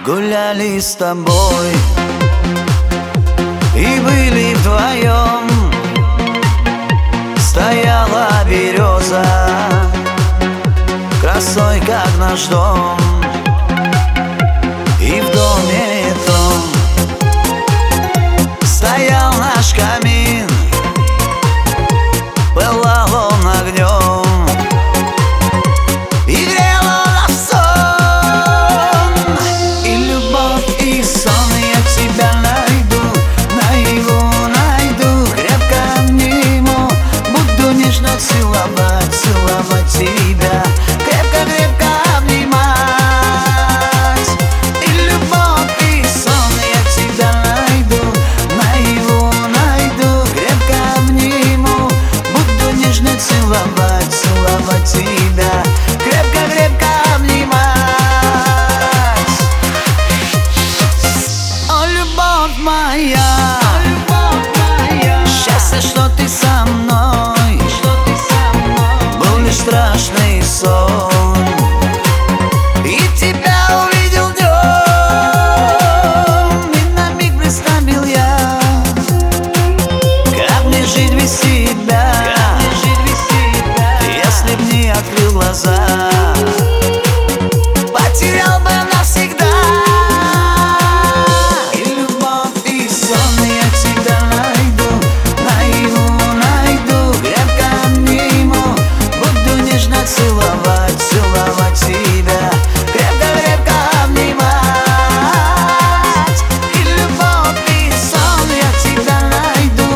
гуляли с тобой и были вдвоем. Стояла береза красой, как наш дом, и в доме том стоял наш камин, пылал он огнем и грел нас сон. И любовь, и сон, я тебя найду, найду, крепко обниму, буду нежно целовать, целовать тебя, крепко обнимать. И любовь, и сон, я тебя найду, найду, крепко обниму, буду нежно целовать, целовать тебя, крепко обнимать. О, любовь моя, счастье, что ты со мной, был лишь страшный сон, и тебя увидел днем, и на миг представил я, как мне жить без тебя, если б не открыл глаза, потерял бы навсегда. И любовь, и сон, я тебя найду, крепко обниму, буду нежно целовать, целовать тебя, крепко обнимать. И любовь, и сон, я тебя найду,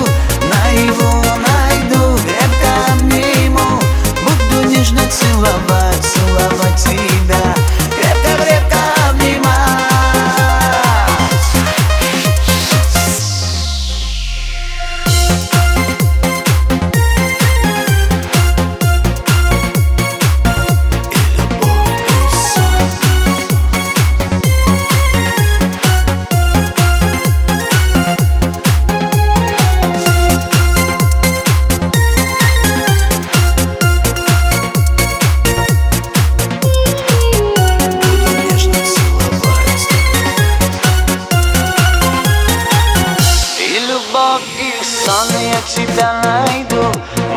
крепко обниму, буду нежно целовать, целовать тебя, крепко обнимать. И сон, я тебя найду,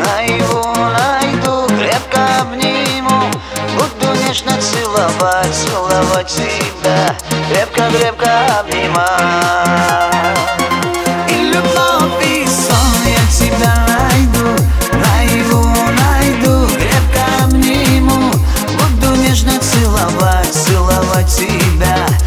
крепко обниму, буду нежно целовать, целовать тебя, крепко обнимать. И любовь, и сон, я тебя найду, крепко обниму, буду нежно целовать, целовать тебя,